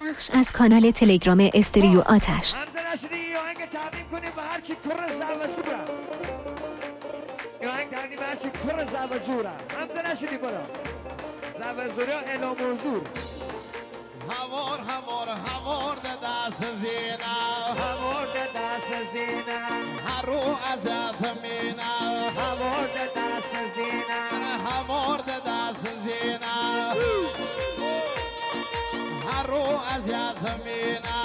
بخش از کانال تلگرام استریو آتش. همزه نشدی یا هنگ تقدیم کنیم به هرچی کر زب و زوره. یا هنگ تقدیم به هرچی کر زب و زوره. همزه نشدی برا زب و زوره یا اعلام حضور. هوار هوار هوار ده دست زینه، هوار ده دست زینه، هر رو ازت مینه، هوار ده دست زینه، هوار ده دست زینه، هر رو ازت مینه.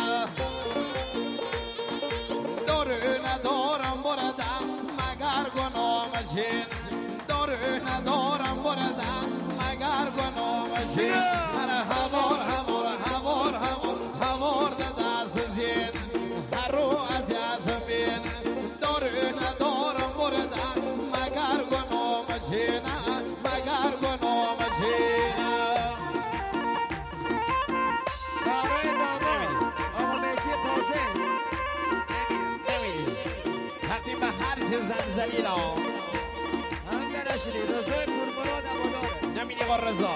داره ندارم بردم مگر گناه مشین، داره ندارم بردم مگر گناه مشین. هوار هوار هوار هوار هوار ده دست زین، هر رو ازت مینه. داره ندارم بردم مگر گناه مشین، مگر گناه مشین. برای داماد آقا مهدی پازه تقدیم به هر چه زنزلیل ها. همزه نشدی رضای پورمراد عباداره. نمیدی با رضا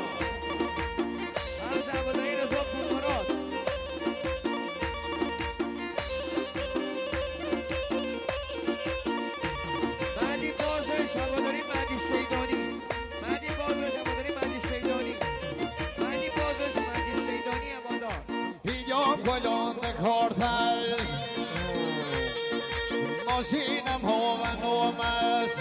همزه عبادایی رضا پورمراد. بعدی بازش عباداری مهدی سیدانی. بعدی بازش عباداری مهدی سیدانی. بعدی بازش مهدی سیدانی عبادار. یا گلان کارتش ماشینم ها و نومست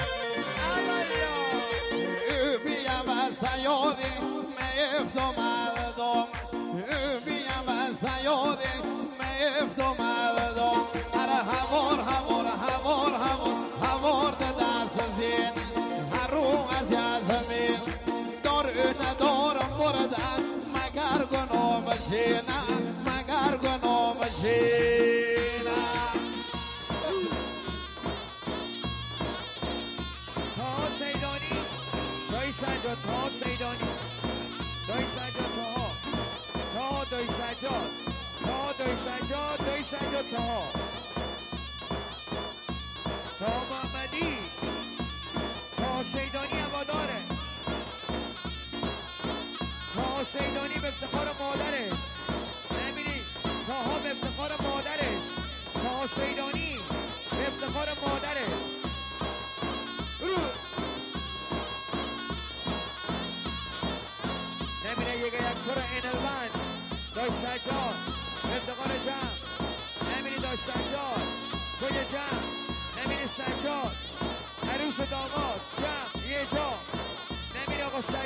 بیم از سیادی میفت و مردمش، بیم از سیادی میفت و مردم. هر هوار هوار هوار هوار هوار ده دست زین، هر رو از یزمین. داره ندارم بردن مگر گناه مشینه، مگر گناه مشینه. تا سیدانی دایی سجاد، تا سیدانی دایی سجاد، تا دایی سجاد، تا دایی سجاد، دایی سجاد، تا محمدی، تا سیدانی عباداره. تا سیدانی به افتخار مادره. نمیدی تاها به افتخار مادرش. تا سیدانی به افتخار مادره. نمیره یک کور اینلوند داشت سجاد افتقار جمع. نمیری داشت سجاد توی جمع. نمیری سجاد عروس و داماد جمع یه جا. نمیری آقا سجاد